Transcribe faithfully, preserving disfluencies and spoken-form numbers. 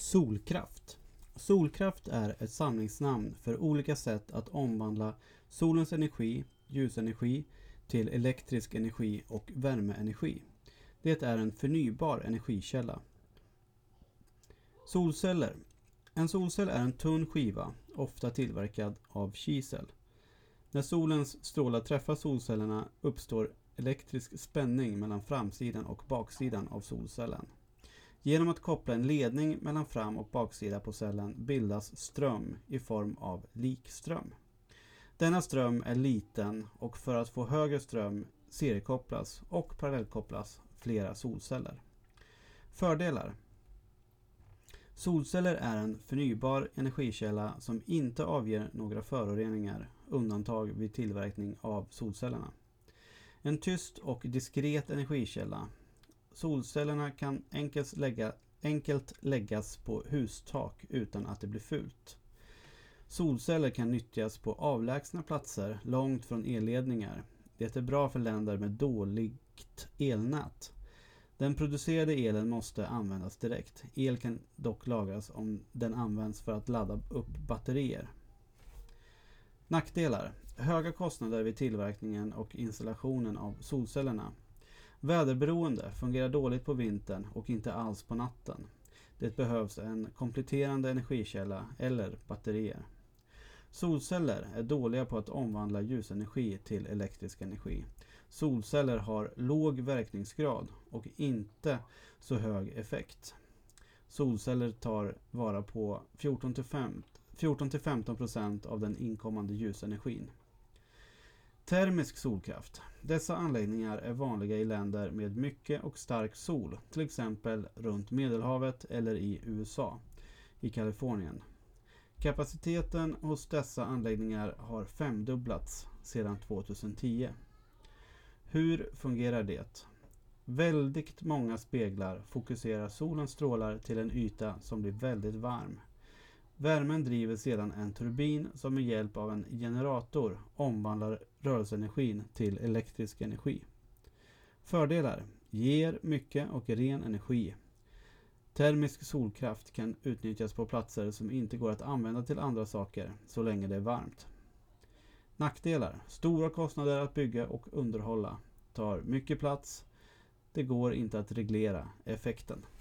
Solkraft. Solkraft är ett samlingsnamn för olika sätt att omvandla solens energi, ljusenergi, till elektrisk energi och värmeenergi. Det är en förnybar energikälla. Solceller. En solcell är en tunn skiva, ofta tillverkad av kisel. När solens strålar träffar solcellerna uppstår elektrisk spänning mellan framsidan och baksidan av solcellen. Genom att koppla en ledning mellan fram- och baksida på cellen bildas ström i form av likström. Denna ström är liten och för att få högre ström seriekopplas och parallellkopplas flera solceller. Fördelar. Solceller är en förnybar energikälla som inte avger några föroreningar, undantag vid tillverkning av solcellerna. En tyst och diskret energikälla. Solcellerna kan enkelt, lägga, enkelt läggas på hustak utan att det blir fult. Solceller kan nyttjas på avlägsna platser långt från elledningar. Det är bra för länder med dåligt elnät. Den producerade elen måste användas direkt. El kan dock lagras om den används för att ladda upp batterier. Nackdelar. Höga kostnader vid tillverkningen och installationen av solcellerna. Väderberoende, fungerar dåligt på vintern och inte alls på natten. Det behövs en kompletterande energikälla eller batterier. Solceller är dåliga på att omvandla ljusenergi till elektrisk energi. Solceller har låg verkningsgrad och inte så hög effekt. Solceller tar vara på fjorton till femton procent av den inkommande ljusenergin. Termisk solkraft. Dessa anläggningar är vanliga i länder med mycket och stark sol, till exempel runt Medelhavet eller i U S A, i Kalifornien. Kapaciteten hos dessa anläggningar har femdubblats sedan tjugohundratio. Hur fungerar det? Väldigt många speglar fokuserar solens strålar till en yta som blir väldigt varm. Värmen driver sedan en turbin som med hjälp av en generator omvandlar rörelseenergin till elektrisk energi. Fördelar. Ger mycket och ren energi. Termisk solkraft kan utnyttjas på platser som inte går att använda till andra saker så länge det är varmt. Nackdelar. Stora kostnader att bygga och underhålla. Tar mycket plats. Det går inte att reglera effekten.